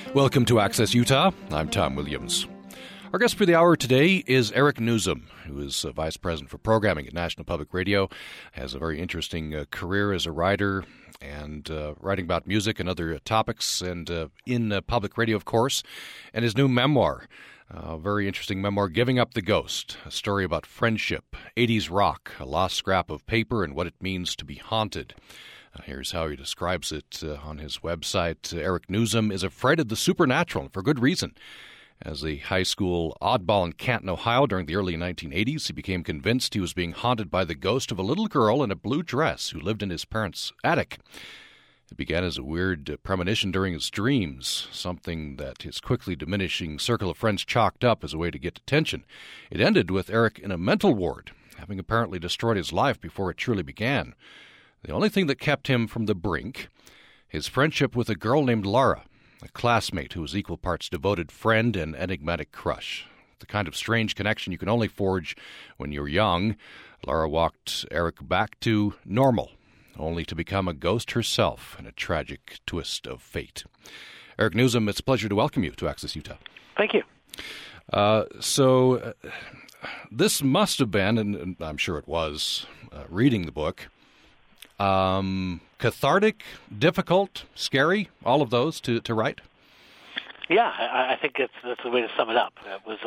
Welcome to Access Utah. I'm Tom Williams. Our guest for the hour today is Eric Nuzum, who is Vice President for Programming at National Public Radio, has a very interesting career as a writer and writing about music and other topics, and in public radio, of course, and his new memoir, a very interesting memoir, Giving Up the Ghost, a story about friendship, 80s rock, a lost scrap of paper, and what it means to be haunted. Here's how he describes it on his website. Eric Nuzum is afraid of the supernatural, and for good reason. As a high school oddball in Canton, Ohio during the early 1980s, he became convinced he was being haunted by the ghost of a little girl in a blue dress who lived in his parents' attic. It began as a weird premonition during his dreams, something that his quickly diminishing circle of friends chalked up as a way to get attention. It ended with Eric in a mental ward, having apparently destroyed his life before it truly began. The only thing that kept him from the brink, his friendship with a girl named Laura, a classmate who was equal parts devoted friend and enigmatic crush. The kind of strange connection you can only forge when you're young. Laura walked Eric back to normal, only to become a ghost herself in a tragic twist of fate. Eric Nuzum, it's a pleasure to welcome you to Access Utah. Thank you. This must have been, and I'm sure it was, reading the book, cathartic, difficult, scary, all of those to write? Yeah, I think that's the way to sum it up.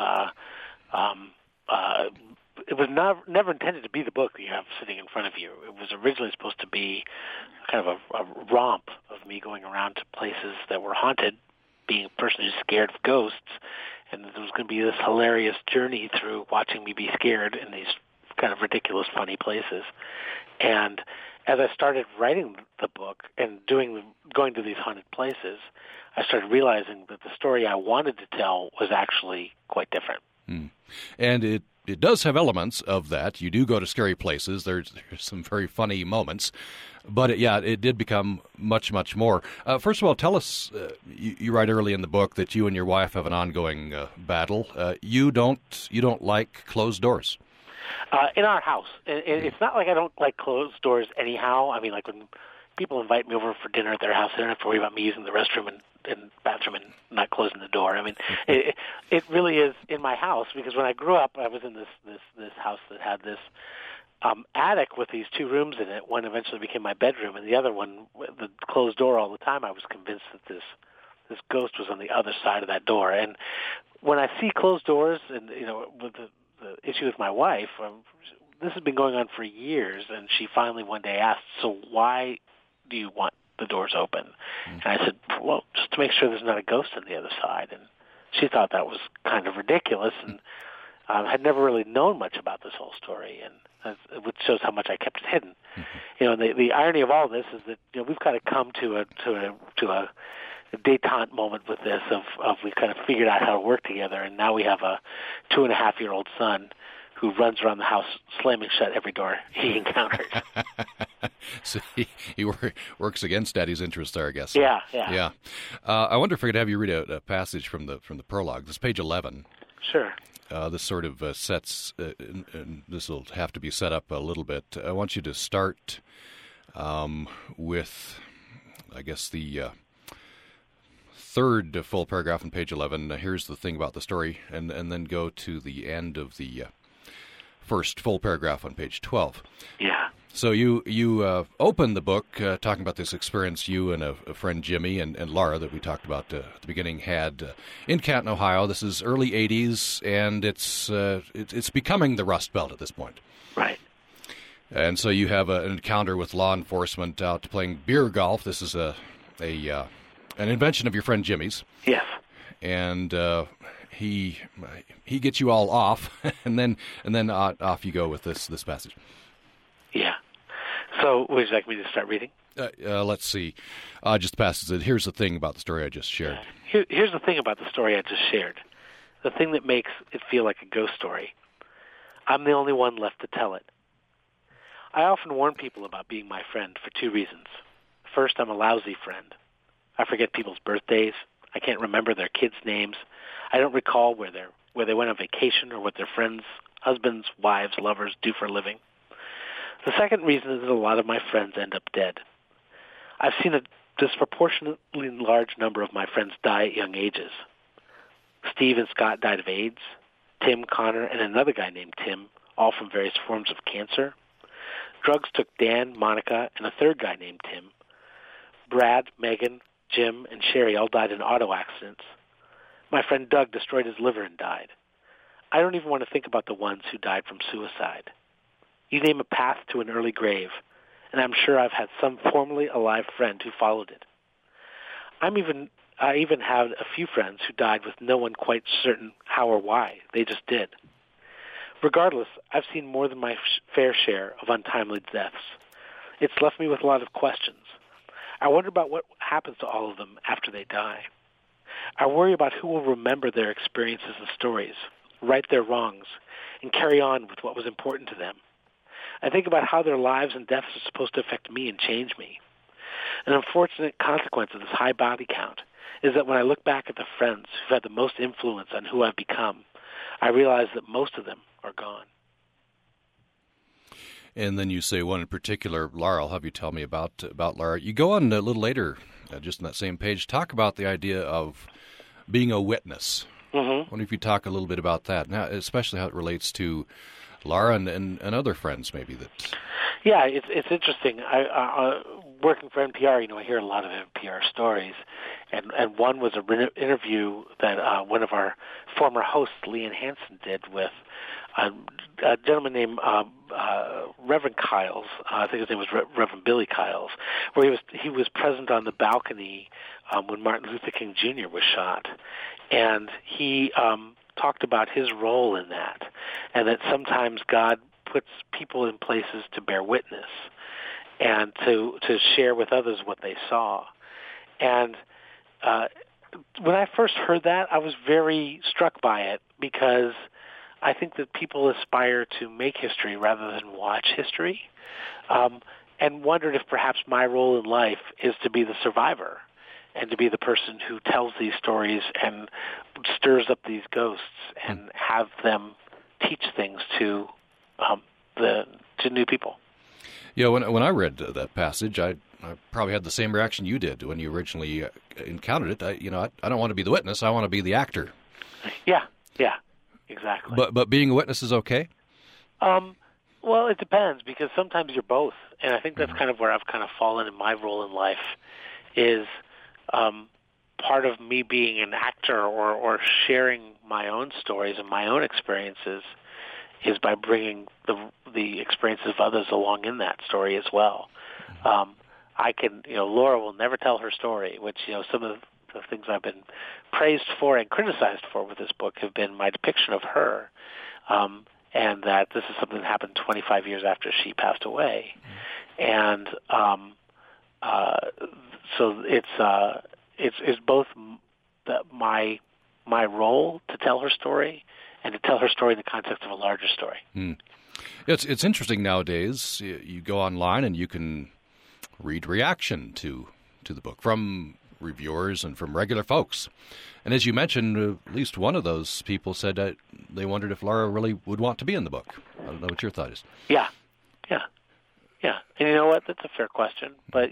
It was never intended to be the book that you have sitting in front of you. It was originally supposed to be kind of a romp of me going around to places that were haunted, being a person who's scared of ghosts, and there was going to be this hilarious journey through watching me be scared in these kind of ridiculous, funny places. And as I started writing the book and going to these haunted places, I started realizing that the story I wanted to tell was actually quite different. And it does have elements of that. You do go to scary places. There's some very funny moments. But, it did become much, much more. First of all, tell us, you write early in the book that you and your wife have an ongoing battle. You don't like closed doors. In our house. It's not like I don't like closed doors anyhow. I mean, like when people invite me over for dinner at their house, they don't have to worry about me using the restroom and bathroom and not closing the door. I mean, it really is in my house, because when I grew up, I was in this house that had this attic with these two rooms in it. One eventually became my bedroom, and the other one, the closed door all the time. I was convinced that this ghost was on the other side of that door. And when I see closed doors, and with the issue with my wife, this has been going on for years, and she finally one day asked, "So why do you want the doors open?" And I said, "Well, just to make sure there's not a ghost on the other side." And she thought that was kind of ridiculous, and had never really known much about this whole story, and which shows how much I kept it hidden. The irony of all this is that we've kind of come to a detente moment with this of we've kind of figured out how to work together, and now we have a 2.5-year-old son who runs around the house slamming shut every door he encounters. So he works against Daddy's interest there, I guess. Yeah. I wonder if I could have you read a passage from the prologue. This is page 11. Sure. This sort of sets, and this will have to be set up a little bit. I want you to start with, I guess, the third full paragraph on page 11. Here's the thing about the story, and then go to the end of the first full paragraph on page 12. Yeah. So you open the book talking about this experience you and a friend, Jimmy, and Laura, that we talked about at the beginning, had in Canton, Ohio. This is early 80s, and it's becoming the Rust Belt at this point. Right. And so you have an encounter with law enforcement out playing beer golf. This is an invention of your friend Jimmy's. Yes. And he gets you all off, and then off you go with this passage. Yeah. So would you like me to start reading? Let's see. Just passes it. Here's the thing about the story I just shared. Here's the thing about the story I just shared. The thing that makes it feel like a ghost story. I'm the only one left to tell it. I often warn people about being my friend for two reasons. First, I'm a lousy friend. I forget people's birthdays. I can't remember their kids' names. I don't recall where they went on vacation or what their friends, husbands, wives, lovers do for a living. The second reason is that a lot of my friends end up dead. I've seen a disproportionately large number of my friends die at young ages. Steve and Scott died of AIDS. Tim, Connor, and another guy named Tim, all from various forms of cancer. Drugs took Dan, Monica, and a third guy named Tim. Brad, Megan, Jim, and Sherry all died in auto accidents. My friend Doug destroyed his liver and died. I don't even want to think about the ones who died from suicide. You name a path to an early grave, and I'm sure I've had some formerly alive friend who followed it. I even had a few friends who died with no one quite certain how or why. They just did. Regardless, I've seen more than my fair share of untimely deaths. It's left me with a lot of questions. I wonder about what happens to all of them after they die. I worry about who will remember their experiences and stories, right their wrongs, and carry on with what was important to them. I think about how their lives and deaths are supposed to affect me and change me. An unfortunate consequence of this high body count is that when I look back at the friends who've had the most influence on who I've become, I realize that most of them are gone. And then you say one in particular, Laura. I'll have you tell me about Laura. You go on a little later, just on that same page, talk about the idea of being a witness. I wonder if you talk a little bit about that, now, especially how it relates to Laura and other friends, maybe that. Yeah, it's interesting. I working for NPR, I hear a lot of NPR stories, and one was an interview that one of our former hosts, Leanne Hansen, did with a gentleman named Reverend Kiles. I think his name was Reverend Billy Kiles, where he was present on the balcony when Martin Luther King Jr. was shot, and he talked about his role in that, and that sometimes God puts people in places to bear witness and to share with others what they saw. And when I first heard that, I was very struck by it, because I think that people aspire to make history rather than watch history, and wondered if perhaps my role in life is to be the survivor and to be the person who tells these stories and stirs up these ghosts and have them teach things to new people. Yeah, when I read that passage, I probably had the same reaction you did when you originally encountered it. I don't want to be the witness; I want to be the actor. Yeah, exactly. But being a witness is okay. Well, it depends, because sometimes you're both, and I think that's kind of where I've kind of fallen in my role in life. Is part of me being an actor or sharing my own stories and my own experiences is by bringing the experiences of others along in that story as well. I can, Laura will never tell her story, which, some of the things I've been praised for and criticized for with this book have been my depiction of her, and that this is something that happened 25 years after she passed away. And so it's both my role to tell her story and to tell her story in the context of a larger story. It's interesting nowadays. You go online and you can read reaction to the book from reviewers and from regular folks. And as you mentioned, at least one of those people said that they wondered if Laura really would want to be in the book. I don't know what your thought is. Yeah. And you know what? That's a fair question. But,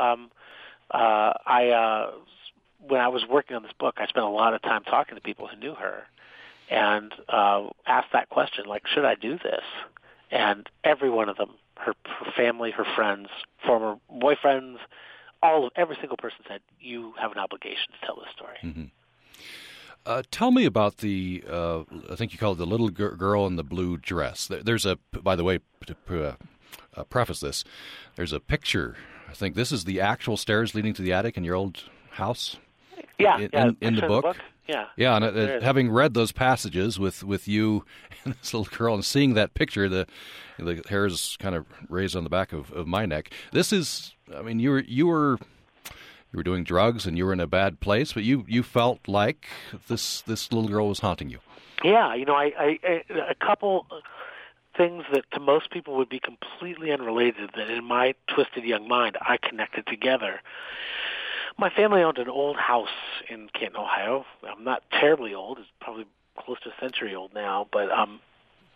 when I was working on this book, I spent a lot of time talking to people who knew her and asked that question, like, should I do this? And every one of them, her family, her friends, former boyfriends, every single person said, you have an obligation to tell this story. Mm-hmm. Tell me about the, I think you call it the little girl in the blue dress. There's by the way, to preface this, there's a picture. I think this is the actual stairs leading to the attic in your old house. In the book. Yeah, and having read those passages with you and this little girl and seeing that picture, the hairs kind of raised on the back of my neck. This is, I mean, you were doing drugs and you were in a bad place, but you felt like this little girl was haunting you. Yeah, I a couple things that to most people would be completely unrelated that in my twisted young mind I connected together. My family owned an old house in Canton, Ohio. I'm not terribly old. It's probably close to a century old now, but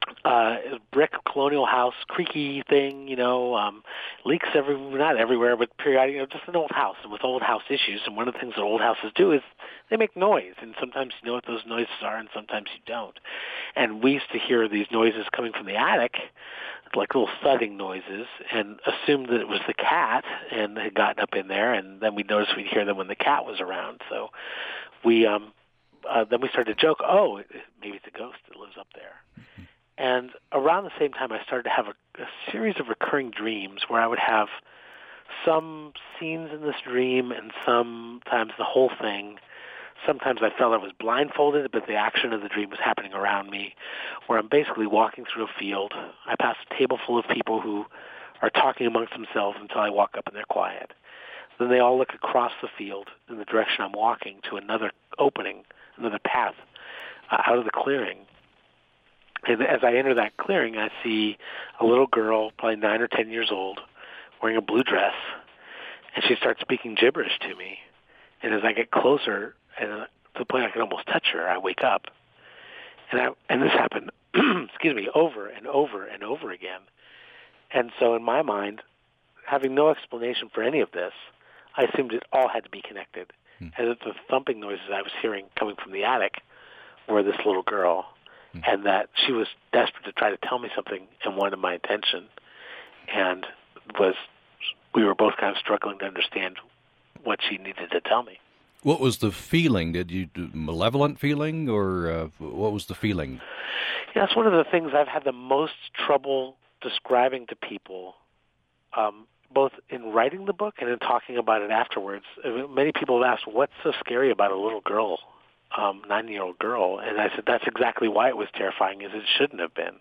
brick colonial house, creaky thing, leaks not everywhere, but periodically, just an old house with old house issues. And one of the things that old houses do is they make noise, and sometimes you know what those noises are, and sometimes you don't. And we used to hear these noises coming from the attic, like little thudding noises, and assumed that it was the cat and had gotten up in there, and then we'd notice we'd hear them when the cat was around. So we then we started to joke, oh, maybe it's a ghost that lives up there. And around the same time, I started to have a series of recurring dreams where I would have some scenes in this dream and sometimes the whole thing. Sometimes I felt I was blindfolded, but the action of the dream was happening around me, where I'm basically walking through a field. I pass a table full of people who are talking amongst themselves until I walk up and they're quiet. Then they all look across the field in the direction I'm walking to another opening, another path out of the clearing. And as I enter that clearing, I see a little girl, probably 9 or 10 years old, wearing a blue dress, and she starts speaking gibberish to me. And as I get closer, and to the point I can almost touch her, I wake up. And this happened, over and over and over again. And so in my mind, having no explanation for any of this, I assumed it all had to be connected. And that the thumping noises I was hearing coming from the attic were this little girl, and that she was desperate to try to tell me something and wanted my attention. And we were both kind of struggling to understand what she needed to tell me. What was the feeling? Did you malevolent feeling, or what was the feeling? Yeah, that's one of the things I've had the most trouble describing to people, both in writing the book and in talking about it afterwards. Many people have asked, what's so scary about a little girl, 9-year-old girl? And I said, that's exactly why it was terrifying, is it shouldn't have been.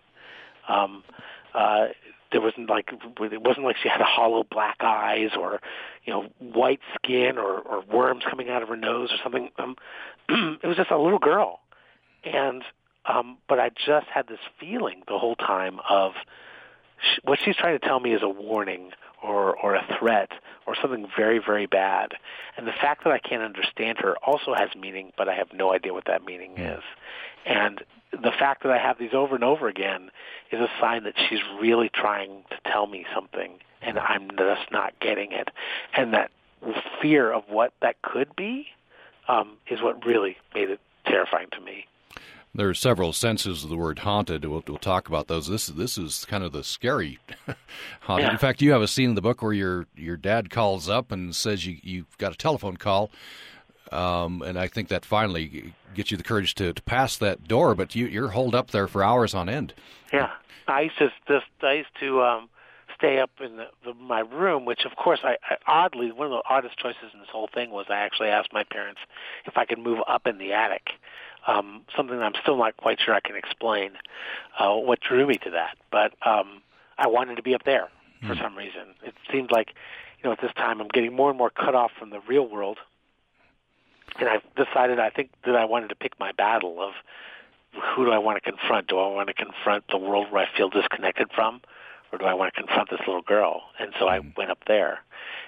It wasn't like she had hollow black eyes or, white skin or worms coming out of her nose or something. It was just a little girl. And, but I just had this feeling the whole time of what she's trying to tell me is a warning or a threat or something very, very bad. And the fact that I can't understand her also has meaning, but I have no idea what that meaning is. And the fact that I have these over and over again is a sign that she's really trying to tell me something, and I'm just not getting it. And that fear of what that could be is what really made it terrifying to me. There are several senses of the word haunted. We'll talk about those. This is kind of the scary haunted. Yeah. In fact, you have a scene in the book where your dad calls up and says you've got a telephone call, and I think that finally gets you the courage to pass that door. But you're holed up there for hours on end. Yeah, I used to stay up in my room, which of course I oddly, one of the oddest choices in this whole thing was I actually asked my parents if I could move up in the attic. Something that I'm still not quite sure I can explain what drew me to that. But I wanted to be up there for some reason. It seemed like, at this time I'm getting more and more cut off from the real world. And I've decided, I think, that I wanted to pick my battle of who do I want to confront? Do I want to confront the world where I feel disconnected from? Or do I want to confront this little girl? And so I went up there.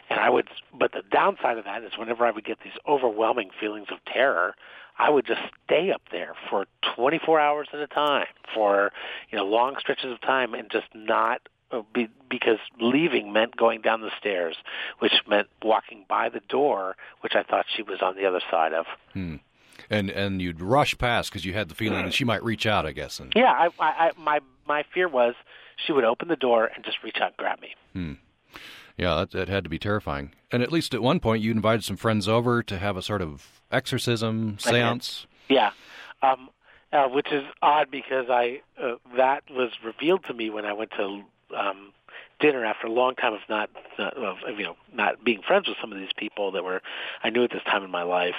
But the downside of that is whenever I would get these overwhelming feelings of terror, I would just stay up there for 24 hours at a time, for long stretches of time, and just not because leaving meant going down the stairs, which meant walking by the door, which I thought she was on the other side of. And you'd rush past because you had the feeling that she might reach out, I guess. Yeah, my fear was she would open the door and just reach out and grab me. Yeah, that had to be terrifying. And at least at one point, you invited some friends over to have a sort of exorcism seance. Yeah, which is odd because that was revealed to me when I went to dinner after a long time of not being friends with some of these people that I knew at this time in my life.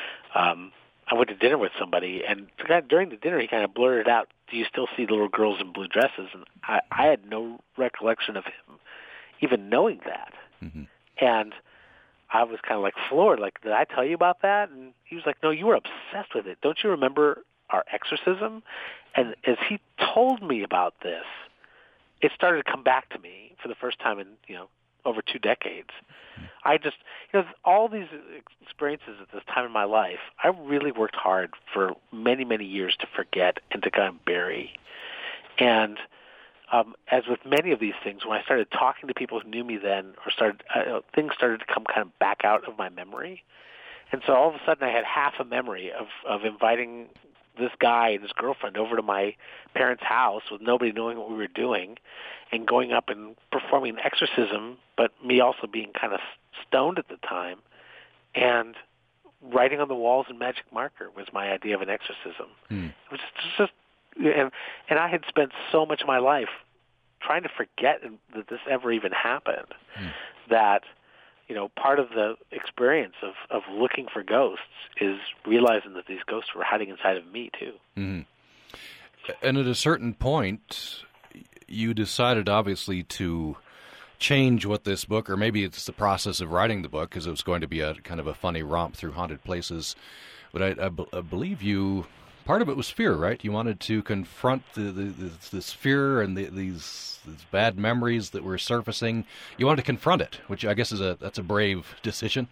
I went to dinner with somebody, and during the dinner, he kind of blurted out, "Do you still see the little girls in blue dresses?" And I had no recollection of him even knowing that. And I was kind of like floored, like, did I tell you about that? And he was like, no, you were obsessed with it. Don't you remember our exorcism? And as he told me about this, it started to come back to me for the first time in, over 2 decades. I just, all these experiences at this time in my life, I really worked hard for many, many years to forget and to kind of bury. And as with many of these things, when I started talking to people who knew me then, things started to come kind of back out of my memory. And so all of a sudden I had half a memory of inviting this guy and his girlfriend over to my parents' house with nobody knowing what we were doing and going up and performing an exorcism, but me also being kind of stoned at the time, and writing on the walls in magic marker was my idea of an exorcism. It was just and I had spent so much of my life trying to forget that this ever even happened, that part of the experience of looking for ghosts is realizing that these ghosts were hiding inside of me, too. Mm-hmm. And at a certain point, you decided, obviously, to change what this book, or maybe it's the process of writing the book, because it was going to be a kind of a funny romp through haunted places. But I believe you, part of it was fear, right? You wanted to confront this fear and these bad memories that were surfacing. You wanted to confront it, which I guess that's a brave decision.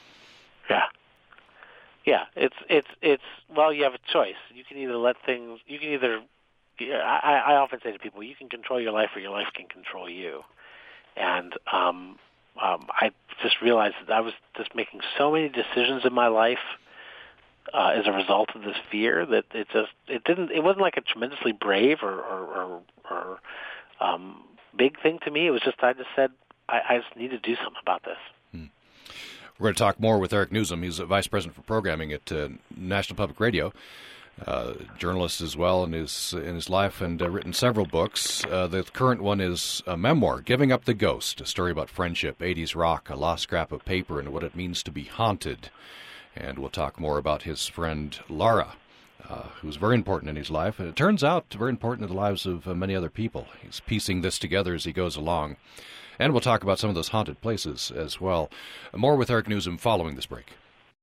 Yeah. It's well, you have a choice. You can either I often say to people, you can control your life, or your life can control you. And I just realized that I was just making so many decisions in my life as a result of this fear that it wasn't like a tremendously brave or big thing to me. It was just, I just said, I just need to do something about this. We're going to talk more with Eric Nuzum. He's a vice president for programming at National Public Radio, journalist as well in his life, and written several books. The current one is a memoir, Giving Up the Ghost, a story about friendship, 80s rock, a lost scrap of paper, and what it means to be haunted. And we'll talk more about his friend Laura, who's very important in his life, and it turns out very important in the lives of many other people. He's piecing this together as he goes along. And we'll talk about some of those haunted places as well. More with Eric Nuzum following this break.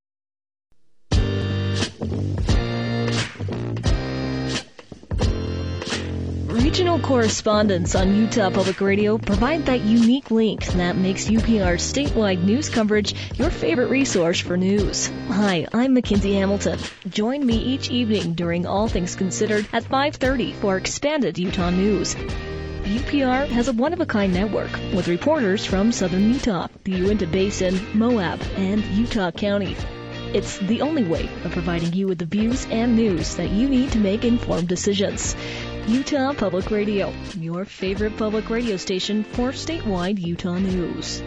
Regional correspondents on Utah Public Radio provide that unique link that makes UPR's statewide news coverage your favorite resource for news. Hi, I'm Mackenzie Hamilton. Join me each evening during All Things Considered at 5:30 for expanded Utah news. UPR has a one-of-a-kind network with reporters from southern Utah, the Uinta Basin, Moab, and Utah County. It's the only way of providing you with the views and news that you need to make informed decisions. Utah Public Radio, your favorite public radio station for statewide Utah news.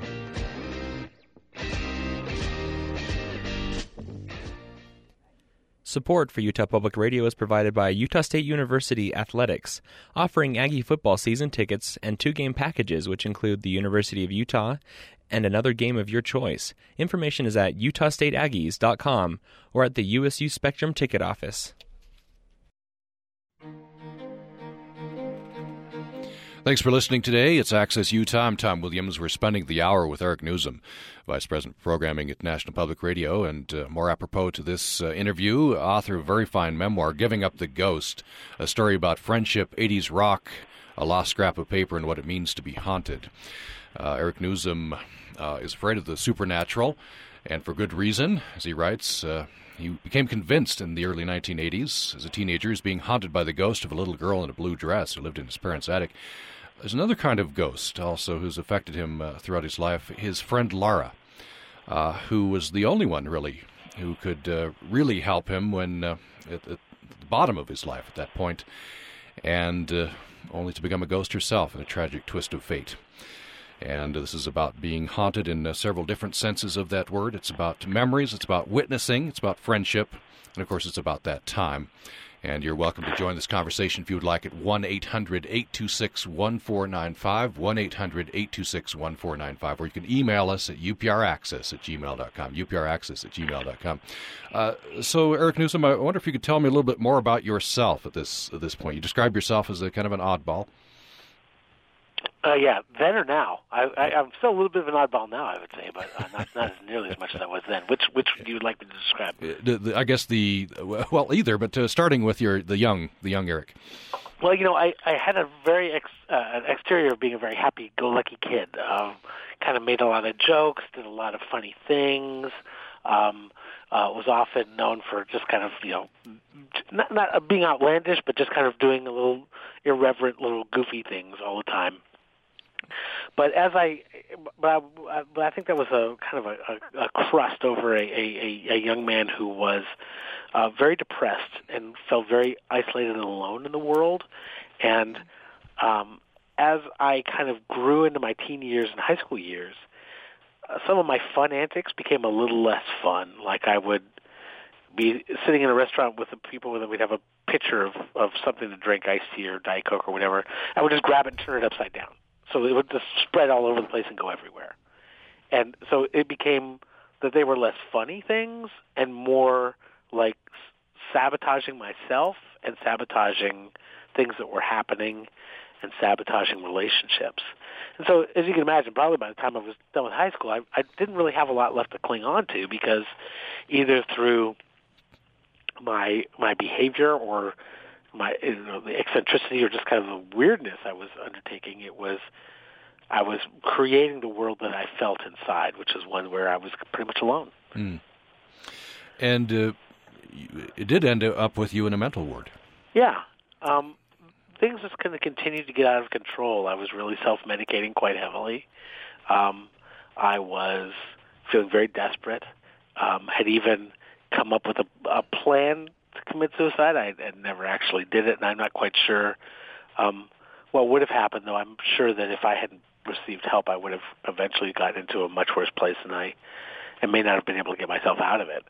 Support for Utah Public Radio is provided by Utah State University Athletics, offering Aggie football season tickets and 2-game packages which include the University of Utah and another game of your choice. Information is at utahstateaggies.com or at the USU Spectrum ticket office. Thanks for listening today. It's Access Utah. I'm Tom Williams. We're spending the hour with Eric Nuzum, Vice President of Programming at National Public Radio, and more apropos to this interview, author of a very fine memoir, Giving Up the Ghost, a story about friendship, 80s rock, a lost scrap of paper, and what it means to be haunted. Eric Nuzum is afraid of the supernatural, and for good reason. As he writes, he became convinced in the early 1980s, as a teenager, he was being haunted by the ghost of a little girl in a blue dress who lived in his parents' attic. There's another kind of ghost also who's affected him throughout his life, his friend Laura, who was the only one, really, who could really help him when at the bottom of his life at that point, and only to become a ghost herself in a tragic twist of fate. And this is about being haunted in several different senses of that word. It's about memories, it's about witnessing, it's about friendship, and of course it's about that time. And you're welcome to join this conversation if you would like at 1-800-826-1495, 1-800-826-1495, or you can email us at upraccess@gmail.com, upraccess@gmail.com. So, Eric Nuzum, I wonder if you could tell me a little bit more about yourself at this point. You describe yourself as a kind of an oddball. Yeah, then or now. I'm still a little bit of an oddball now, I would say, but not nearly as much as I was then. Which would you like me to describe? I guess either, but starting with the young Eric. Well, I had a very an exterior of being a very happy-go-lucky kid. Kind of made a lot of jokes, did a lot of funny things. was often known for just kind of, not being outlandish, but just kind of doing a little irreverent, little goofy things all the time. But I think that was a kind of a crust over a young man who was very depressed and felt very isolated and alone in the world. And as I kind of grew into my teen years and high school years, some of my fun antics became a little less fun. Like I would be sitting in a restaurant with the people, and we'd have a pitcher of something to drink, iced tea or Diet Coke or whatever. I would just grab it and turn it upside down. So it would just spread all over the place and go everywhere. And so it became that they were less funny things and more like sabotaging myself and sabotaging things that were happening and sabotaging relationships. And so, as you can imagine, probably by the time I was done with high school, I didn't really have a lot left to cling on to, because either through my behavior or my the eccentricity or just kind of the weirdness I was undertaking, I was creating the world that I felt inside, which is one where I was pretty much alone. Mm. And it did end up with you in a mental ward. Yeah. Things just kind of continued to get out of control. I was really self-medicating quite heavily. I was feeling very desperate. Had even come up with a plan to commit suicide. I never actually did it, and I'm not quite sure what would have happened, though I'm sure that if I hadn't received help, I would have eventually gotten into a much worse place than I may not have been able to get myself out of it.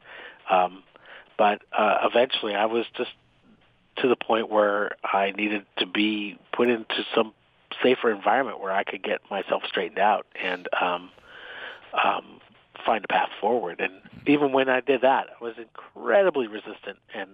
But eventually I was just to the point where I needed to be put into some safer environment where I could get myself straightened out and find a path forward. And even when I did that, I was incredibly resistant and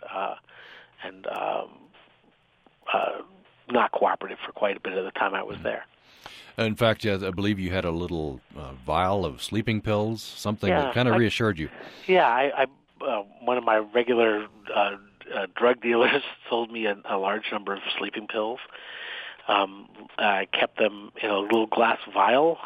not cooperative for quite a bit of the time I was there. In fact, I believe you had a little vial of sleeping pills, something that kind of reassured you. Yeah, I one of my regular drug dealers sold me a large number of sleeping pills. I kept them in a little glass vial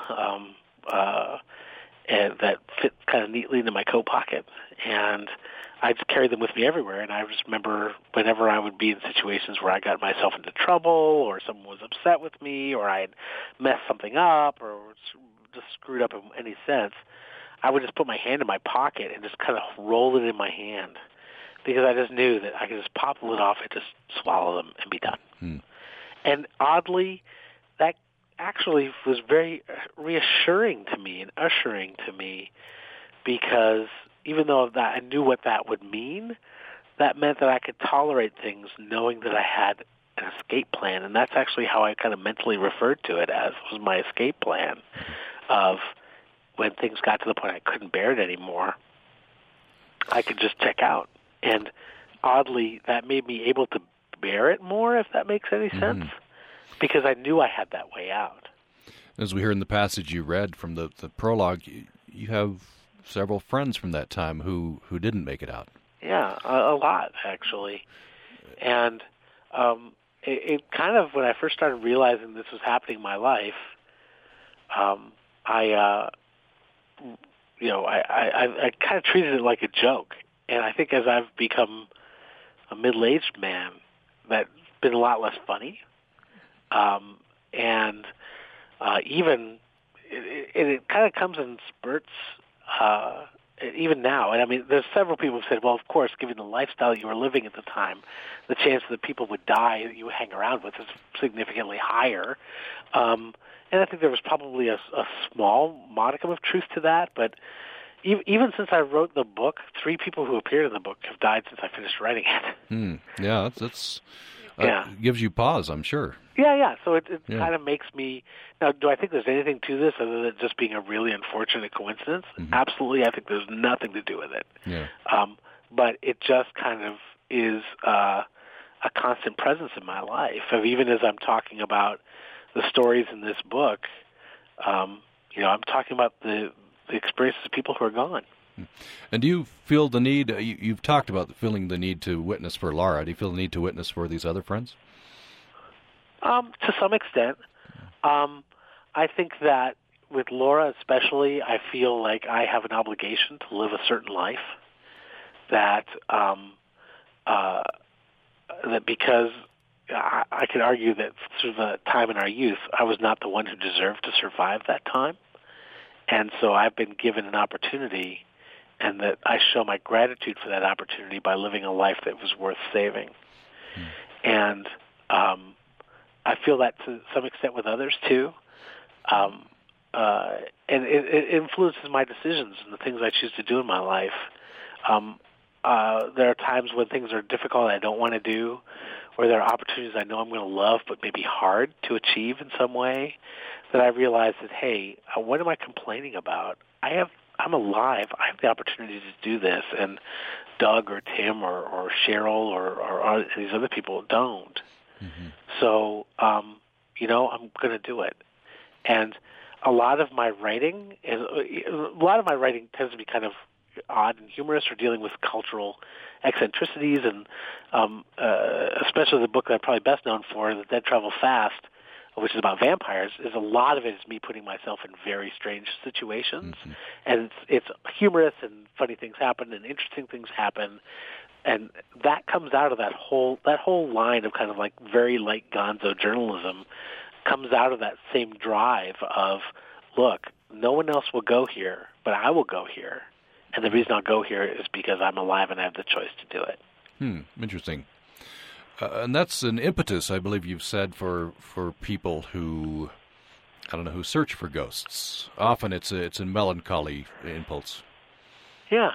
and that fit kind of neatly into my coat pocket, and I just carried them with me everywhere. And I just remember whenever I would be in situations where I got myself into trouble, or someone was upset with me, or I had messed something up, or just screwed up in any sense, I would just put my hand in my pocket and just kind of roll it in my hand, because I just knew that I could just pop the lid off and just swallow them and be done. Hmm. And oddly, that actually was very reassuring to me and ushering to me, because even though that I knew what that would mean, that meant that I could tolerate things knowing that I had an escape plan. And that's actually how I kind of mentally referred to it, as was my escape plan of when things got to the point I couldn't bear it anymore, I could just check out. And oddly, that made me able to bear it more, if that makes any sense, because I knew I had that way out. As we hear in the passage you read from the prologue, you have several friends from that time who didn't make it out. Yeah, a lot, actually. And it kind of, when I first started realizing this was happening in my life, I kind of treated it like a joke. And I think as I've become a middle-aged man, that's been a lot less funny. And even it kind of comes in spurts, even now. And I mean, there's several people who said, well, of course, given the lifestyle you were living at the time, the chance that people would die that you hang around with is significantly higher. And I think there was probably a small modicum of truth to that, but even since I wrote the book, 3 people who appeared in the book have died since I finished writing it. Yeah, that's gives you pause, I'm sure. Yeah. So it kind of makes me... Now, do I think there's anything to this other than just being a really unfortunate coincidence? Mm-hmm. Absolutely, I think there's nothing to do with it. Yeah. But it just kind of is a constant presence in my life. Even as I'm talking about the stories in this book, I'm talking about the experiences of people who are gone. And do you feel the need, you've talked about feeling the need to witness for Laura, do you feel the need to witness for these other friends? To some extent. I think that with Laura especially, I feel like I have an obligation to live a certain life. that that because I could argue that through the time in our youth, I was not the one who deserved to survive that time. And so I've been given an opportunity, and that I show my gratitude for that opportunity by living a life that was worth saving. And I feel that to some extent with others, too. And it influences my decisions and the things I choose to do in my life. There are times when things are difficult I don't want to do, or there are opportunities I know I'm going to love but may be hard to achieve in some way, that I realize that, hey, what am I complaining about? I'm alive. I have the opportunity to do this, and Doug or Tim or Cheryl or these other people don't. Mm-hmm. So, I'm going to do it. And a lot of my writing tends to be kind of odd and humorous, or dealing with cultural eccentricities, and especially the book that I'm probably best known for, The Dead Travel Fast, which is about vampires, is a lot of it is me putting myself in very strange situations. Mm-hmm. And it's humorous, and funny things happen, and interesting things happen. And that comes out of that whole line of kind of like very light gonzo journalism, comes out of that same drive of, look, no one else will go here, but I will go here. And the reason I'll go here is because I'm alive and I have the choice to do it. Interesting. And that's an impetus, I believe you've said, for people who, who search for ghosts. Often it's a melancholy impulse. Yeah.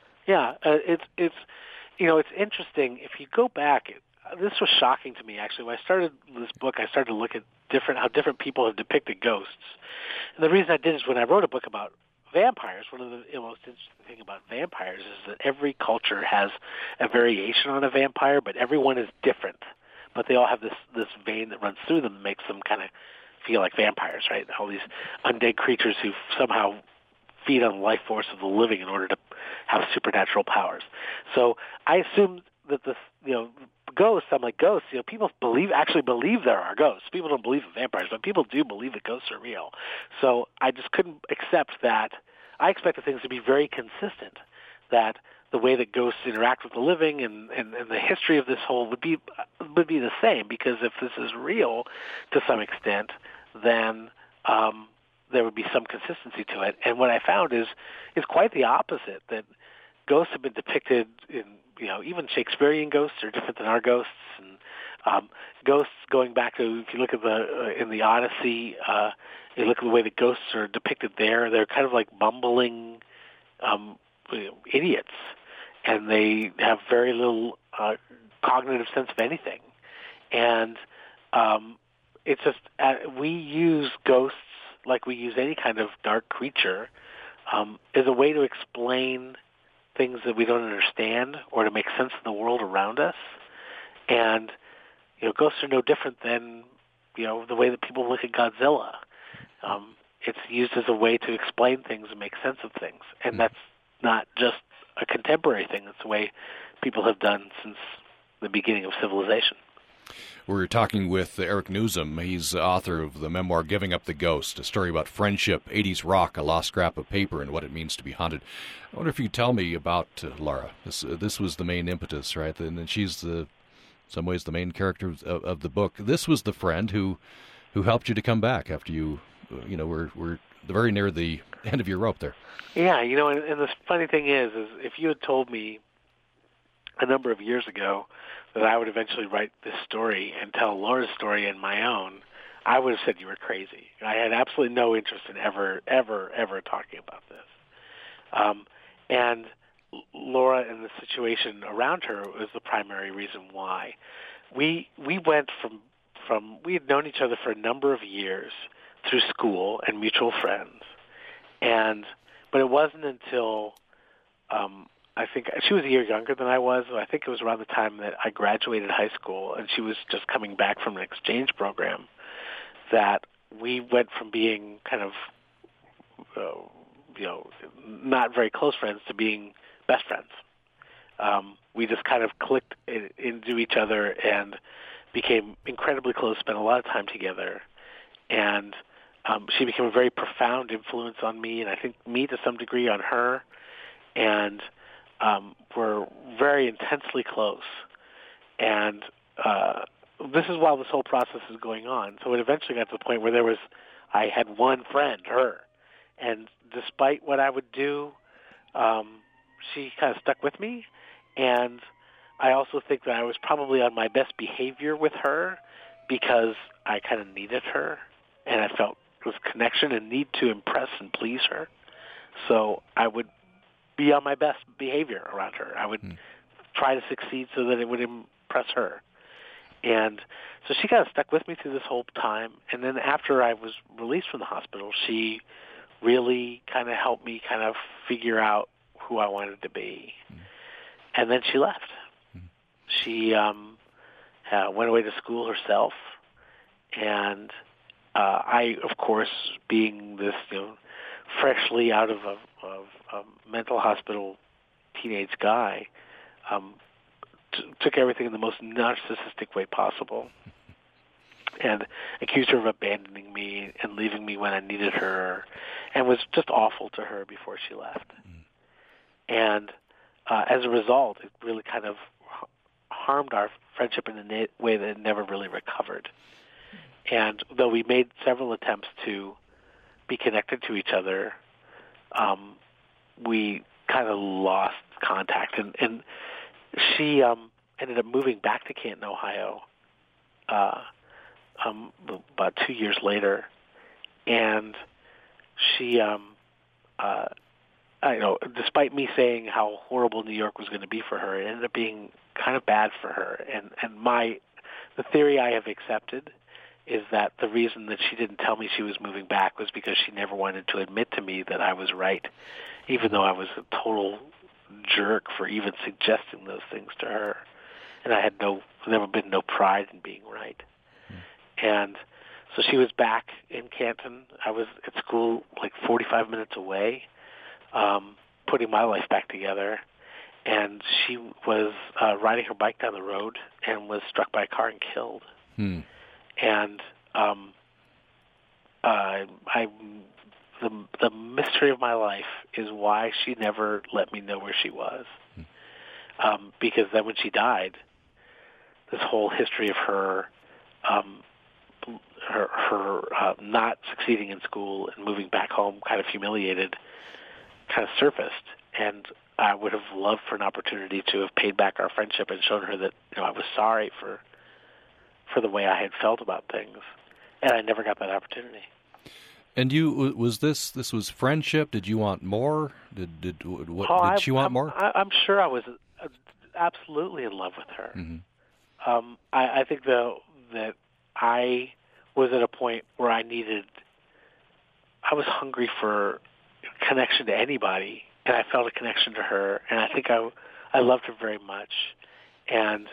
It's interesting. If you go back, this was shocking to me, actually. When I started this book, I started to look at how different people have depicted ghosts. And the reason I did is when I wrote a book about vampires, one of the most interesting things about vampires is that every culture has a variation on a vampire, but everyone is different. But they all have this vein that runs through them that makes them kind of feel like vampires, right? All these undead creatures who somehow feed on the life force of the living in order to have supernatural powers. So I assumed that ghosts, I'm like, ghosts, people actually believe there are ghosts. People don't believe in vampires, but people do believe that ghosts are real. So I just couldn't accept that. I expected things to be very consistent, that the way that ghosts interact with the living and the history of this whole would be the same, because if this is real to some extent, then there would be some consistency to it. And what I found is quite the opposite, that ghosts have been depicted in, even Shakespearean ghosts are different than our ghosts, and ghosts going back to, if you look at in the Odyssey, you look at the way the ghosts are depicted there, they're kind of like bumbling idiots, and they have very little cognitive sense of anything. And it's just, we use ghosts like we use any kind of dark creature as a way to explain things that we don't understand, or to make sense of the world around us. And ghosts are no different than the way that people look at Godzilla. It's used as a way to explain things and make sense of things, and that's not just a contemporary thing. It's the way people have done since the beginning of civilization. We're talking with Eric Nuzum. He's the author of the memoir Giving Up the Ghost, a story about friendship, 80s rock, a lost scrap of paper, and what it means to be haunted. I wonder if you could tell me about Laura. This was the main impetus, right? And she's in some ways the main character of the book. This was the friend who helped you to come back after you were very near the end of your rope there. Yeah, and the funny thing is if you had told me a number of years ago that I would eventually write this story and tell Laura's story and my own, I would have said you were crazy. I had absolutely no interest in ever talking about this. And Laura and the situation around her was the primary reason why. We went from we had known each other for a number of years through school and mutual friends, but it wasn't until I think she was a year younger than I was. I think it was around the time that I graduated high school, and she was just coming back from an exchange program, that we went from being kind of, not very close friends to being best friends. We just kind of clicked into each other and became incredibly close, spent a lot of time together. And she became a very profound influence on me, and I think me to some degree on her. And were very intensely close. And this is while this whole process is going on. So it eventually got to the point where I had one friend, her. And despite what I would do, she kind of stuck with me. And I also think that I was probably on my best behavior with her because I kind of needed her. And I felt it was connection and need to impress and please her. So I would be on my best behavior around her. I would try to succeed so that it would impress her. And so she kind of stuck with me through this whole time. And then after I was released from the hospital, she really kind of helped me kind of figure out who I wanted to be. And then she left. She went away to school herself. And I, of course, being this, freshly out of a mental hospital teenage guy, took everything in the most narcissistic way possible and accused her of abandoning me and leaving me when I needed her and was just awful to her before she left. And as a result, it really kind of harmed our friendship in a way that it never really recovered. And though we made several attempts to be connected to each other, we kind of lost contact. And she ended up moving back to Canton, Ohio, about 2 years later. And she, despite me saying how horrible New York was going to be for her, it ended up being kind of bad for her. And the theory I have accepted is that the reason that she didn't tell me she was moving back was because she never wanted to admit to me that I was right, even though I was a total jerk for even suggesting those things to her. And I had never been no pride in being right. And so she was back in Canton. I was at school like 45 minutes away, putting my life back together. And she was riding her bike down the road and was struck by a car and killed. And the mystery of my life is why she never let me know where she was. Because then when she died, this whole history of her not succeeding in school and moving back home kind of humiliated kind of surfaced. And I would have loved for an opportunity to have paid back our friendship and shown her that I was sorry for the way I had felt about things, and I never got that opportunity. And this was friendship? Did you want more? Did she want more? I'm sure I was absolutely in love with her. Mm-hmm. I think though that I was at a point where I was hungry for connection to anybody, and I felt a connection to her, and I think I loved her very much, and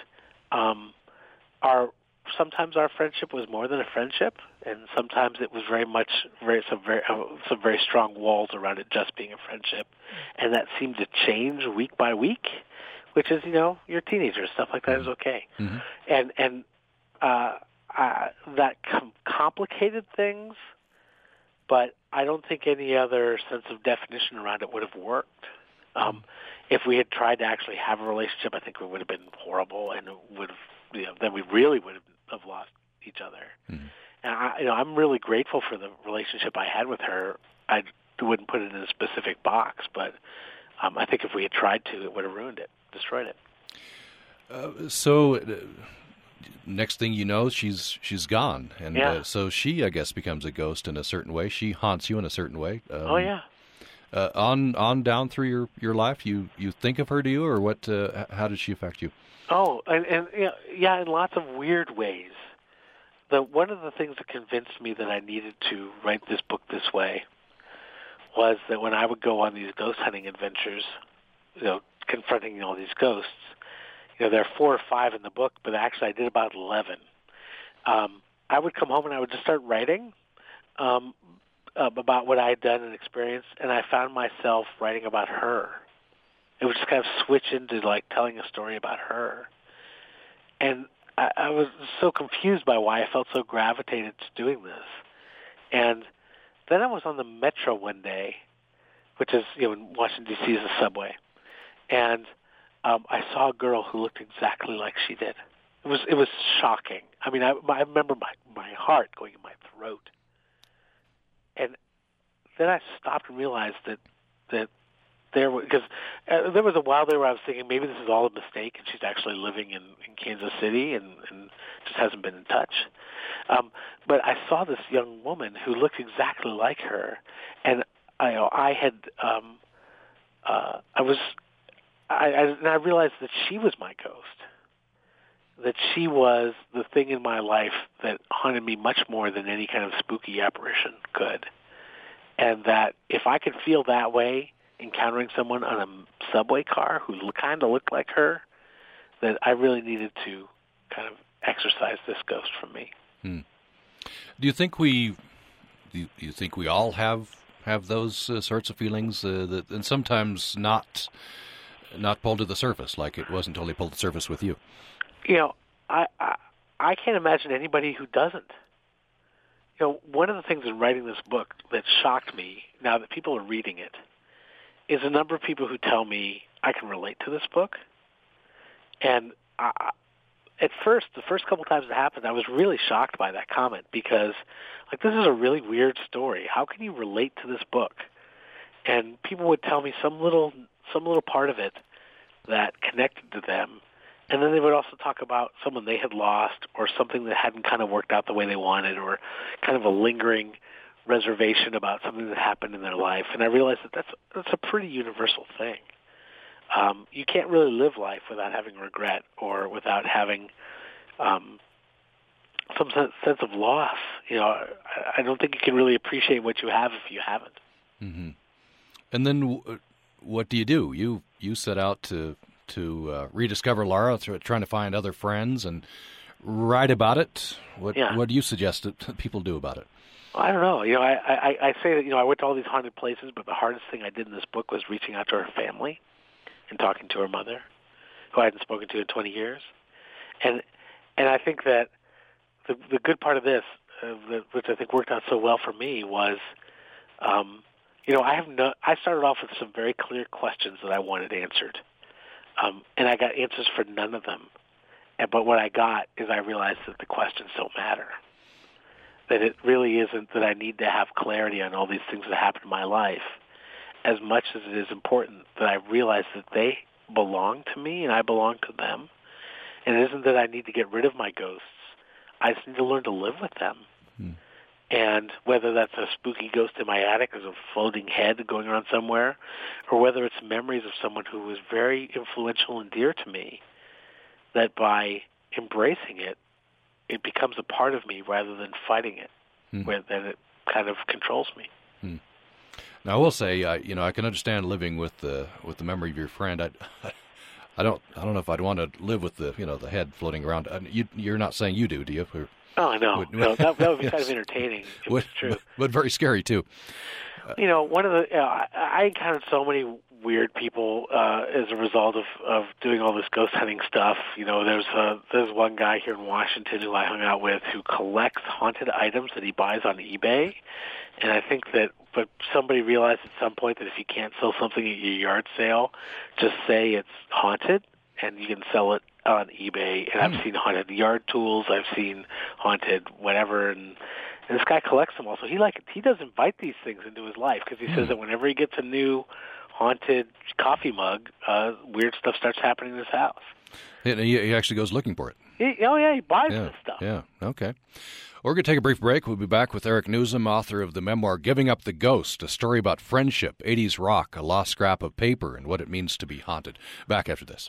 sometimes our friendship was more than a friendship, and sometimes it was some very strong walls around it just being a friendship, and that seemed to change week by week, which is, you're a teenager, stuff like that is okay. Mm-hmm. And that complicated things, but I don't think any other sense of definition around it would have worked. If we had tried to actually have a relationship, I think it would have been horrible, and it would have, then we really would have lost each other. Mm-hmm. And I'm really grateful for the relationship I had with her. I wouldn't put it in a specific box, but I think if we had tried to, it would have ruined it, destroyed it. So next thing you know, she's gone, and so she, I guess, becomes a ghost in a certain way. She haunts you in a certain way. On down through your life, you think of her, do you, or what? How did she affect you? Oh, and in lots of weird ways. One of the things that convinced me that I needed to write this book this way was that when I would go on these ghost hunting adventures, confronting all these ghosts, there are 4 or 5 in the book, but actually I did about 11. I would come home and I would just start writing about what I had done and experienced, and I found myself writing about her. It would just kind of switch into telling a story about her. And I was so confused by why I felt so gravitated to doing this. And then I was on the Metro one day, which is, in Washington, D.C. is a subway. And I saw a girl who looked exactly like she did. It was shocking. I mean, I remember my heart going in my throat. And then I stopped and realized that there was a while there where I was thinking maybe this is all a mistake and she's actually living in Kansas City and just hasn't been in touch. But I saw this young woman who looked exactly like her, and I realized that she was my ghost, that she was the thing in my life that haunted me much more than any kind of spooky apparition could, and that if I could feel that way encountering someone on a subway car who kind of looked like her, that I really needed to kind of exorcise this ghost from me. Do you think we all have those sorts of feelings that, and sometimes not pulled to the surface, like it wasn't totally pulled to the surface with you? You know, I can't imagine anybody who doesn't. You know, one of the things in writing this book that shocked me, now that people are reading it, is a number of people who tell me I can relate to this book. And at first, the first couple times it happened, I was really shocked by that comment because, like, this is a really weird story. How can you relate to this book? And people would tell me some little part of it that connected to them. And then they would also talk about someone they had lost or something that hadn't kind of worked out the way they wanted or kind of a lingering reservation about something that happened in their life. And I realized that that's a pretty universal thing. You can't really live life without having regret or without having some sense of loss. You know, I don't think you can really appreciate what you have if you haven't. Mm-hmm. And then what do? You set out to rediscover Laura, trying to find other friends and write about it. What do you suggest that people do about it? I don't know. You know, I say that, you know, I went to all these haunted places, but the hardest thing I did in this book was reaching out to her family and talking to her mother, who I hadn't spoken to in 20 years. And I think that the good part of this, which I think worked out so well for me, was, you know, I started off with some very clear questions that I wanted answered, and I got answers for none of them. But what I got is I realized that the questions don't matter. That it really isn't that I need to have clarity on all these things that happen in my life, as much as it is important that I realize that they belong to me and I belong to them. And it isn't that I need to get rid of my ghosts. I just need to learn to live with them. And whether that's a spooky ghost in my attic as a floating head going around somewhere, or whether it's memories of someone who was very influential and dear to me, that by embracing it, it becomes a part of me rather than fighting it, where then it kind of controls me. Now, I will say, you know, I can understand living with the memory of your friend. I don't know if I'd want to live with the head floating around. You're not saying you do you? Or, oh, I know. No, that would be kind of entertaining. If it was true, but very scary too. You know, one of the I encountered so many weird people as a result of doing all this ghost hunting stuff. You know, there's one guy here in Washington who I hung out with who collects haunted items that he buys on eBay, and I think that but somebody realized at some point that if you can't sell something at your yard sale, just say it's haunted, and you can sell it on eBay. And I've seen haunted yard tools, I've seen haunted whatever, and this guy collects them all. So he does invite these things into his life because he says that whenever he gets a new haunted coffee mug, weird stuff starts happening in his house. He actually goes looking for it. He buys this stuff. Yeah, okay. We're going to take a brief break. We'll be back with Eric Nuzum, author of the memoir Giving Up the Ghost, a story about friendship, 80s rock, a lost scrap of paper, and what it means to be haunted. Back after this.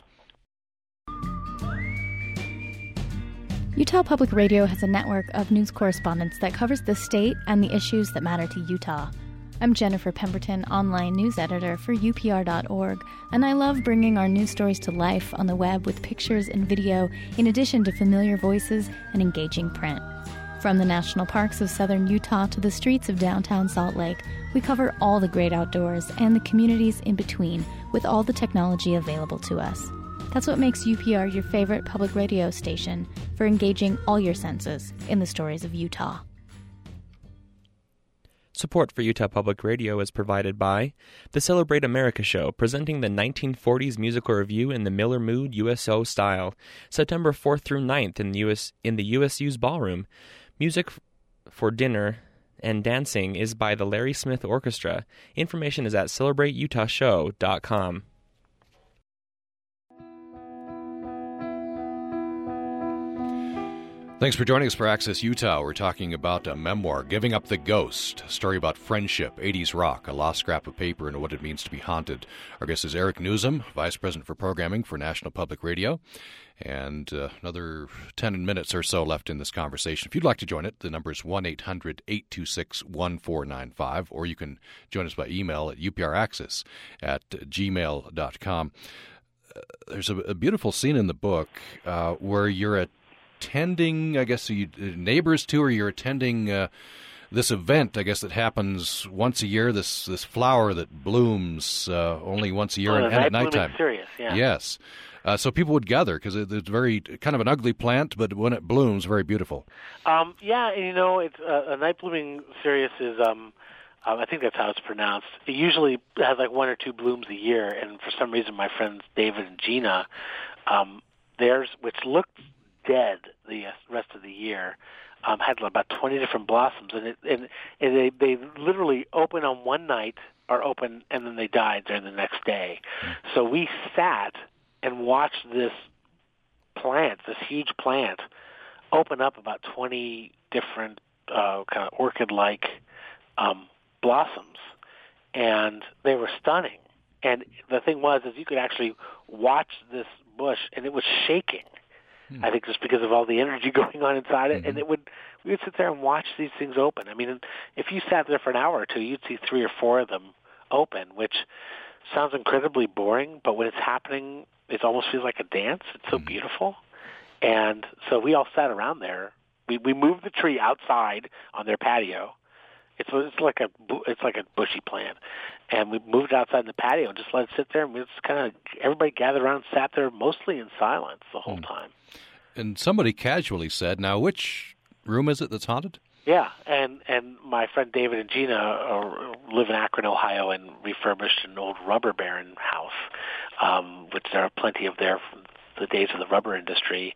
Utah Public Radio has a network of news correspondents that covers the state and the issues that matter to Utah. I'm Jennifer Pemberton, online news editor for UPR.org, and I love bringing our news stories to life on the web with pictures and video, in addition to familiar voices and engaging print. From the national parks of southern Utah to the streets of downtown Salt Lake, we cover all the great outdoors and the communities in between with all the technology available to us. That's what makes UPR your favorite public radio station for engaging all your senses in the stories of Utah. Support for Utah Public Radio is provided by the Celebrate America Show, presenting the 1940s musical review in the Miller Mood USO style, September 4th through 9th in the USU's ballroom. Music for dinner and dancing is by the Larry Smith Orchestra. Information is at celebrateutahshow.com. Thanks for joining us for Access Utah. We're talking about a memoir, Giving Up the Ghost, a story about friendship, 80s rock, a lost scrap of paper, and what it means to be haunted. Our guest is Eric Nuzum, Vice President for Programming for National Public Radio. And another 10 minutes or so left in this conversation. If you'd like to join it, the number is 1-800-826-1495, or you can join us by email at upraccess@gmail.com. There's a beautiful scene in the book where you're attending, I guess, neighbors to, or you're attending this event, I guess, that happens once a year, this flower that blooms only once a year and at nighttime. Serious, yeah. Yes. So people would gather because it's very kind of an ugly plant, but when it blooms, very beautiful. Yeah, it's a night blooming cereus is, I think that's how it's pronounced. It usually has like one or two blooms a year, and for some reason my friends David and Gina, theirs, which looked dead the rest of the year, had about 20 different blossoms, and they literally open on one night, or open, and then they died during the next day. So we sat and watched this plant, this huge plant, open up about 20 different kind of orchid-like blossoms, and they were stunning. And the thing was, is you could actually watch this bush, and it was shaking. I think just because of all the energy going on inside it, and we would sit there and watch these things open. I mean, if you sat there for an hour or two, you'd see 3 or 4 of them open, which sounds incredibly boring, but when it's happening, it almost feels like a dance. It's so beautiful. And so we all sat around there. We moved the tree outside on their patio. It's like a bushy plant, and we moved it outside in the patio and just let it sit there. And we just kind of everybody gathered around, and sat there mostly in silence the whole time. And somebody casually said, "Now, which room is it that's haunted?" Yeah, and my friend David and Gina live in Akron, Ohio, and refurbished an old rubber baron house, which there are plenty of there from the days of the rubber industry.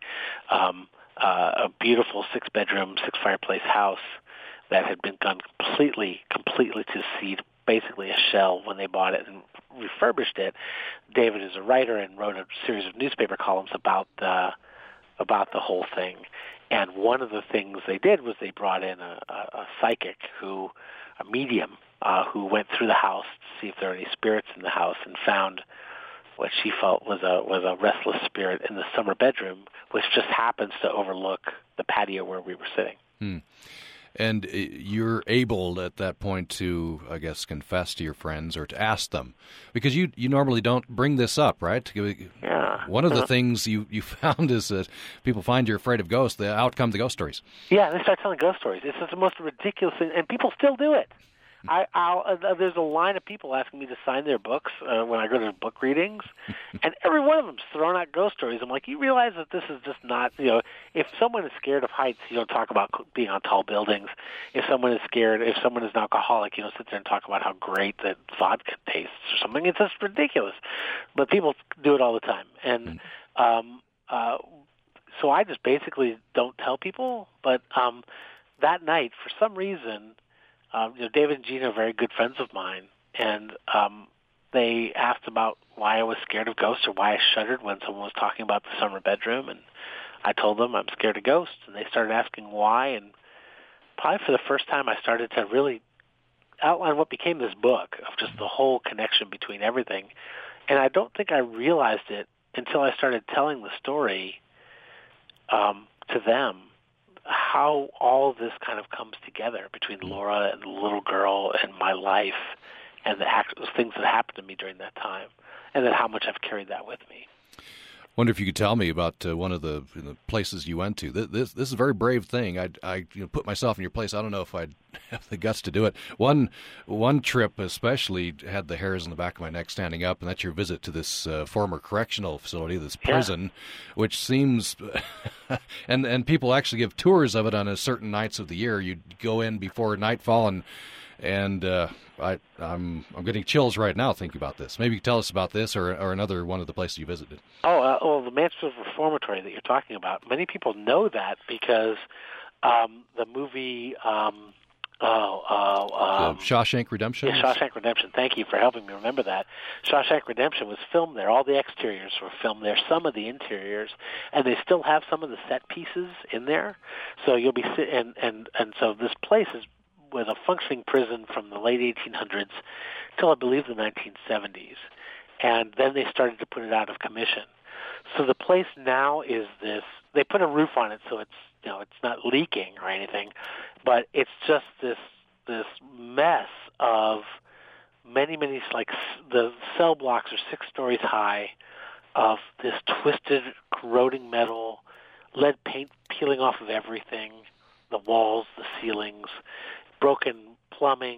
A beautiful 6-bedroom, 6-fireplace house that had been gone completely to seed, basically a shell when they bought it and refurbished it. David is a writer and wrote a series of newspaper columns about the whole thing. And one of the things they did was they brought in a psychic, a medium, who went through the house to see if there were any spirits in the house, and found what she felt was a restless spirit in the summer bedroom, which just happens to overlook the patio where we were sitting. And you're able at that point to, I guess, confess to your friends or to ask them, because you normally don't bring this up, right? Yeah. One of the things you found is that people find you're afraid of ghosts. Out come the ghost stories. Yeah, they start telling ghost stories. It's just the most ridiculous thing, and people still do it. There's a line of people asking me to sign their books when I go to book readings, and every one of them's throwing out ghost stories. I'm like, you realize that this is just not, if someone is scared of heights, you don't talk about being on tall buildings. If someone is an alcoholic, you don't sit there and talk about how great that vodka tastes or something. It's just ridiculous. But people do it all the time. And so I just basically don't tell people. But that night, for some reason, David and Gina are very good friends of mine, and they asked about why I was scared of ghosts or why I shuddered when someone was talking about the summer bedroom, and I told them I'm scared of ghosts, and they started asking why, and probably for the first time I started to really outline what became this book of just the whole connection between everything, and I don't think I realized it until I started telling the story to them, how all this kind of comes together between Laura and the little girl and my life and the things that happened to me during that time, and then how much I've carried that with me. Wonder if you could tell me about one of the places you went to. This is a very brave thing. I put myself in your place. I don't know if I'd have the guts to do it. One trip especially had the hairs on the back of my neck standing up, and that's your visit to this former correctional facility, this prison, which seems, and people actually give tours of it on certain nights of the year. You'd go in before nightfall, and And I'm getting chills right now thinking about this. Maybe you can tell us about this or another one of the places you visited. Well, the Mansfield Reformatory that you're talking about, many people know that because the movie... Shawshank Redemption? Yeah, Shawshank Redemption. Thank you for helping me remember that. Shawshank Redemption was filmed there. All the exteriors were filmed there, some of the interiors, and they still have some of the set pieces in there. So you'll be and so this place was a functioning prison from the late 1800s till I believe the 1970s, and then they started to put it out of commission. So the place now is this. They put a roof on it, so it's not leaking or anything, but it's just this mess of many, like the cell blocks are 6 stories high of this twisted, corroding metal, lead paint peeling off of everything, the walls, the ceilings, broken plumbing,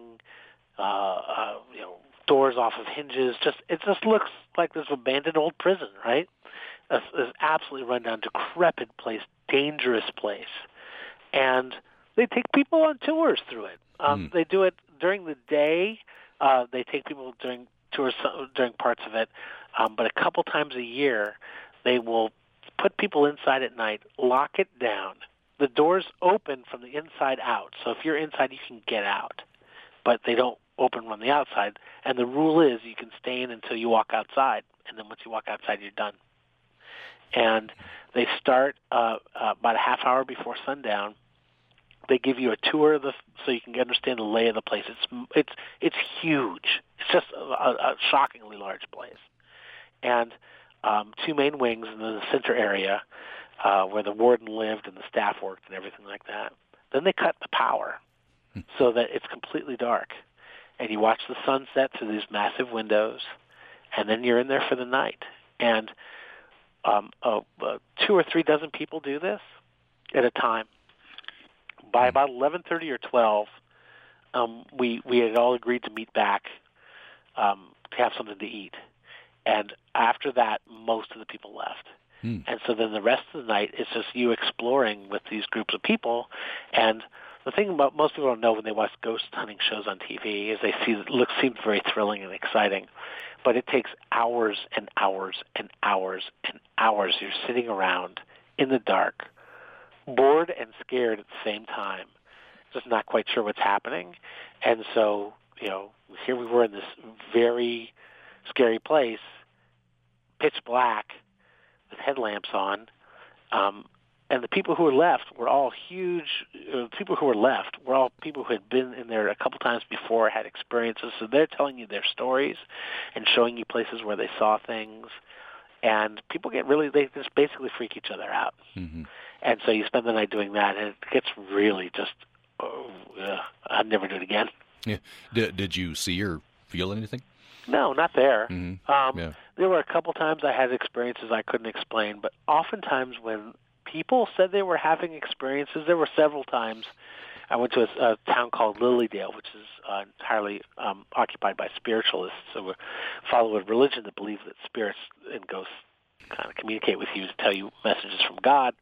doors off of hinges. It just looks like this abandoned old prison, right? This absolutely run-down, decrepit place, dangerous place. And they take people on tours through it. They do it during the day. They take people during tours during parts of it. But a couple times a year, they will put people inside at night, lock it down. The doors open from the inside out. So if you're inside, you can get out. But they don't open from the outside. And the rule is you can stay in until you walk outside. And then once you walk outside, you're done. And they start about a half hour before sundown. They give you a tour so you can understand the lay of the place. It's huge. It's just a shockingly large place. And 2 main wings in the center area where the warden lived and the staff worked and everything like that. Then they cut the power so that it's completely dark. And you watch the sunset through these massive windows, and then you're in there for the night. And 2 or 3 dozen people do this at a time. By about 11:30 or 12, we had all agreed to meet back to have something to eat. And after that, most of the people left. And so then the rest of the night is just you exploring with these groups of people. And the thing about most people don't know when they watch ghost hunting shows on TV is they see it seems very thrilling and exciting. But it takes hours and hours and hours and hours. You're sitting around in the dark, bored and scared at the same time, just not quite sure what's happening. And so, here we were in this very scary place, pitch black, with headlamps on, and the people who were left were all huge. People who were left were all people who had been in there a couple times before, had experiences. So they're telling you their stories and showing you places where they saw things. And people they just basically freak each other out. Mm-hmm. And so you spend the night doing that, and it gets really just, I'd never do it again. Yeah. Did you see or feel anything? No, not there. Mm-hmm. There were a couple times I had experiences I couldn't explain, but oftentimes when people said they were having experiences, there were several times I went to a town called Lilydale, which is entirely occupied by spiritualists, so we follow a religion that believes that spirits and ghosts kind of communicate with you to tell you messages from God.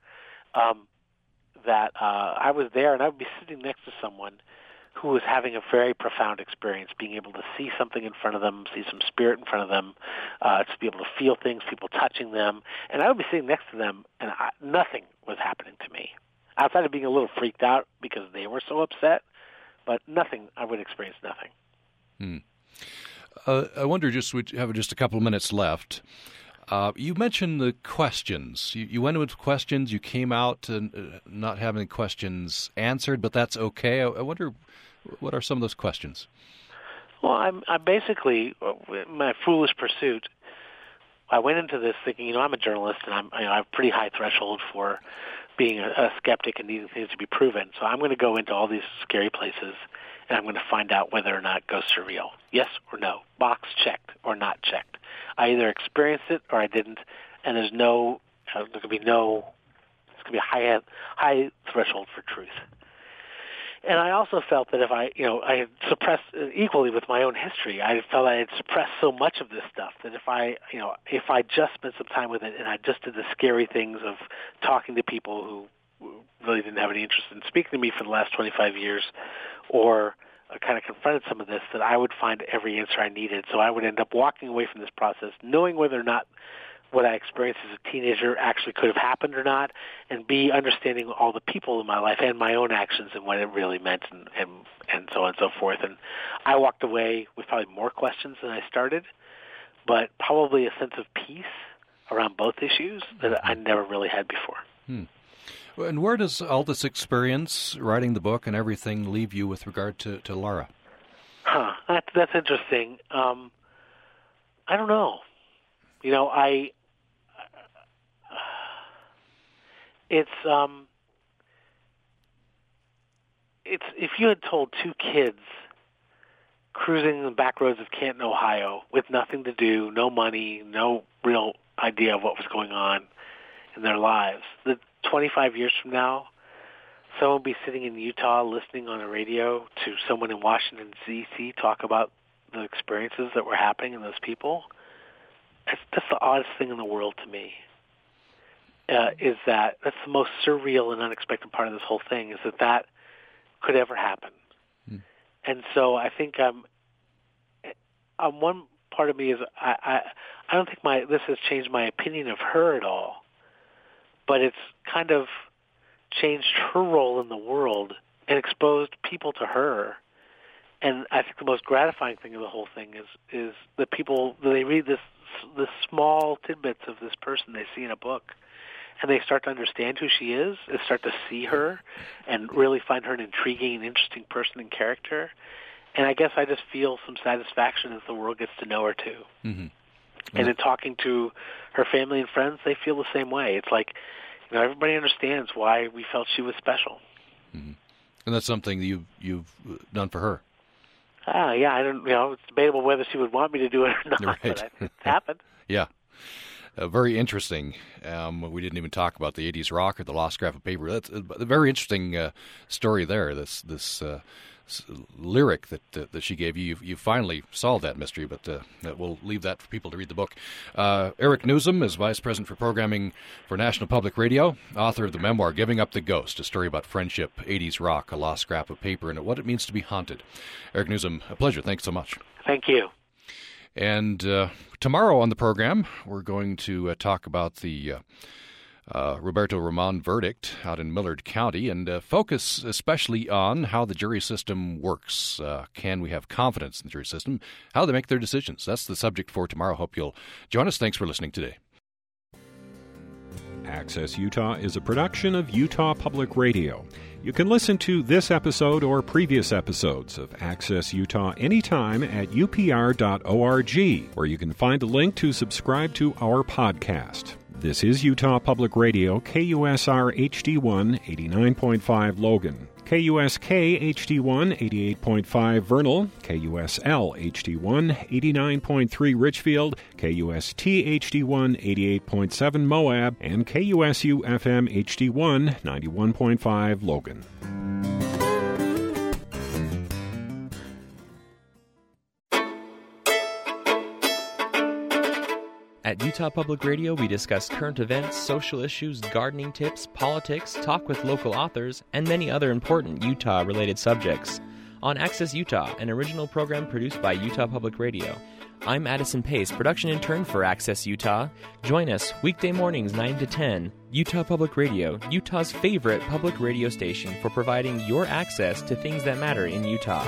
I was there, and I would be sitting next to someone who was having a very profound experience, being able to see something in front of them, see some spirit in front of them, to be able to feel things, people touching them. And I would be sitting next to them, and nothing was happening to me, outside of being a little freaked out because they were so upset. But nothing, I would experience nothing. I wonder, we have just a couple of minutes left. You mentioned the questions. You went with questions. You came out not having questions answered, but that's okay. I wonder, what are some of those questions? Well, I basically, in my foolish pursuit, I went into this thinking, I'm a journalist, and I have a pretty high threshold for being a skeptic and needing things to be proven. So I'm going to go into all these scary places, and I'm going to find out whether or not ghosts are real. Yes or no. Box checked or not checked. I either experienced it or I didn't, and there's no, there could be no, it's going to be a high threshold for truth. And I also felt that if I had suppressed equally with my own history, I felt I had suppressed so much of this stuff that if I just spent some time with it and I just did the scary things of talking to people who really didn't have any interest in speaking to me for the last 25 years, or kind of confronted some of this, that I would find every answer I needed. So I would end up walking away from this process knowing whether or not what I experienced as a teenager actually could have happened or not, and B, understanding all the people in my life and my own actions and what it really meant, and so on and so forth. And I walked away with probably more questions than I started, but probably a sense of peace around both issues that I never really had before. And where does all this experience, writing the book and everything, leave you with regard to Laura? That's interesting. I don't know. It's if you had told two kids cruising the back roads of Canton, Ohio, with nothing to do, no money, no real idea of what was going on in their lives, that 25 years from now, someone would be sitting in Utah listening on the radio to someone in Washington, D.C. talk about the experiences that were happening in those people, that's the oddest thing in the world to me. Is that that's the most surreal and unexpected part of this whole thing, is that could ever happen. And so I think one part of me is I don't think this has changed my opinion of her at all, but it's kind of changed her role in the world and exposed people to her. And I think the most gratifying thing of the whole thing is the people, they read the small tidbits of this person they see in a book, and they start to understand who she is, and start to see her, and really find her an intriguing and interesting person and character. And I guess I just feel some satisfaction as the world gets to know her, too. Mm-hmm. And in talking to her family and friends, they feel the same way. It's like, everybody understands why we felt she was special. Mm-hmm. And that's something that you've done for her. Yeah, I don't. It's debatable whether she would want me to do it or not, right. But it's happened. Yeah. Very interesting. We didn't even talk about the 80s rock or the lost scrap of paper. That's a very interesting story there, this lyric that she gave you. You finally solved that mystery, but we'll leave that for people to read the book. Eric Nuzum is Vice President for Programming for National Public Radio, author of the memoir Giving Up the Ghost, a story about friendship, 80s rock, a lost scrap of paper, and what it means to be haunted. Eric Nuzum, a pleasure. Thanks so much. Thank you. And tomorrow on the program, we're going to talk about the Roberto Roman verdict out in Millard County and focus especially on how the jury system works. Can we have confidence in the jury system? How they make their decisions. That's the subject for tomorrow. Hope you'll join us. Thanks for listening today. Access Utah is a production of Utah Public Radio. You can listen to this episode or previous episodes of Access Utah anytime at upr.org, where you can find a link to subscribe to our podcast. This is Utah Public Radio, KUSR HD1 89.5 Logan, KUSK HD1 88.5 Vernal, KUSL HD1 89.3 Richfield, KUST HD1 88.7 Moab, and KUSU FM HD1 91.5 Logan. At Utah Public Radio, we discuss current events, social issues, gardening tips, politics, talk with local authors, and many other important Utah-related subjects. On Access Utah, an original program produced by Utah Public Radio. I'm Addison Pace, production intern for Access Utah. Join us weekday mornings 9 to 10. Utah Public Radio, Utah's favorite public radio station for providing your access to things that matter in Utah.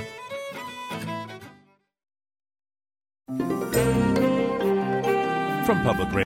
From Public Radio.